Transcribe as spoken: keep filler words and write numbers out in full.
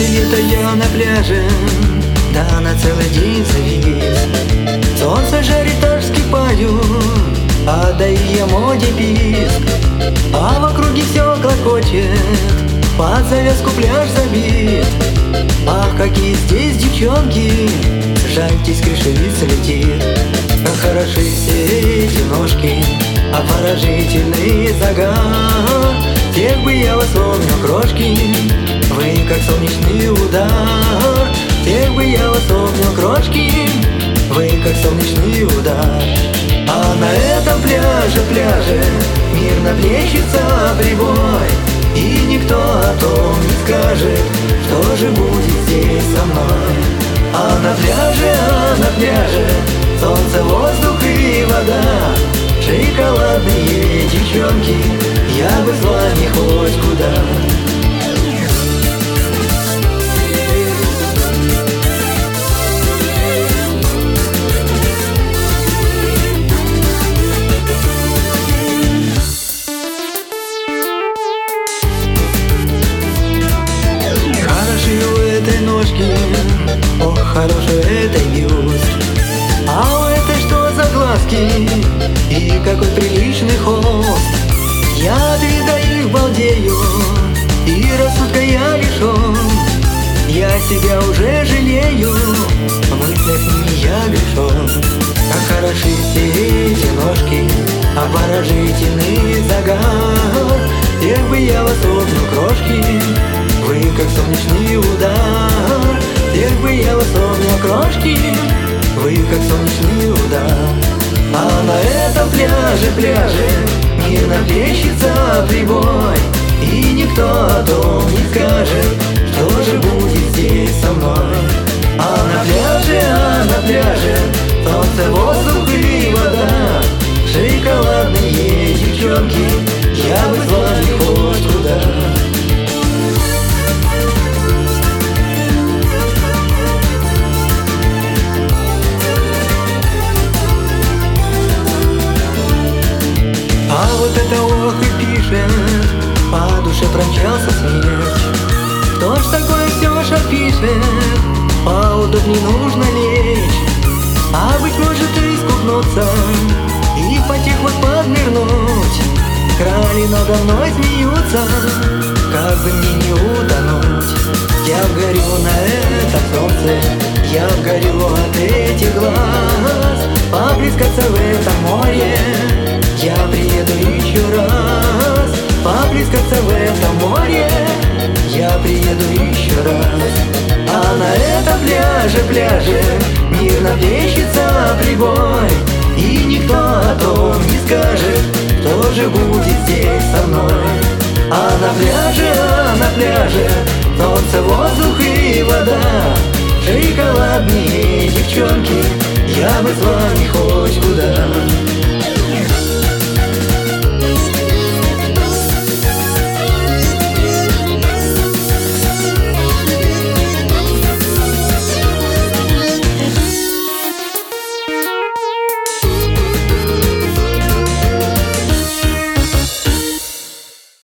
где-то я на пляже, да на целый день завис. Солнце жарит, аж вскипаю, отдаю ему писк. А в округе все клокочет, под завязку пляж забит. Ах, какие здесь девчонки, жальтесь, крышевица летит. Как хороши все эти ножки, обворожительный загар. Всех бы я вас обнял, крошки, вы как солнечный удар. Всех бы я вас обнял, крошки, вы как солнечный удар. А на этом пляже, пляже мирно плещется прибой, и никто о том не скажет, что же будет здесь со мной. А на пляже, а на пляже солнце, воздух и вода, шоколадные девчонки, я бы с вами хоть куда. Ох, хороший этой бюст, а у этой что за глазки и какой приличный хвост. Я от вида их балдею, и рассудка я лишен. Я себя уже жалею, в мыслях не я грешен. Как хороши все эти ножки, обворожительный загар. Эх бы я вас обнял, крошки, вы как солнечный удар. Эх бы я вас обнял, крошки, вы как солнечный удар. А на этом пляже, пляже мирно плещется прибой, и никто о том не скажет, что же будет здесь со мной. А на пляже, а на пляже солнце, воздух и вода, шоколадные девчонки, я бы с вами хоть куда. А вот это ох и пишет, по душе промчался смерч. Кто ж такое все ж опишет, поудобней нужно лечь. А быть может и искупнуться, и потих вот поднырнуть. Крали надо мной смеются, как бы мне не утонуть. Я горю на этом солнце, я горю от этих глаз. Поплескаться в этом море я приеду еще раз. Поплескаться в этом море я приеду еще раз. А на этом пляже, пляже мирно плещется прибой, и никто о том не скажет, что же будет здесь со мной. А на пляже, а на пляже солнце, воздух и вода, шоколадные девчонки, я бы с вами хоть куда.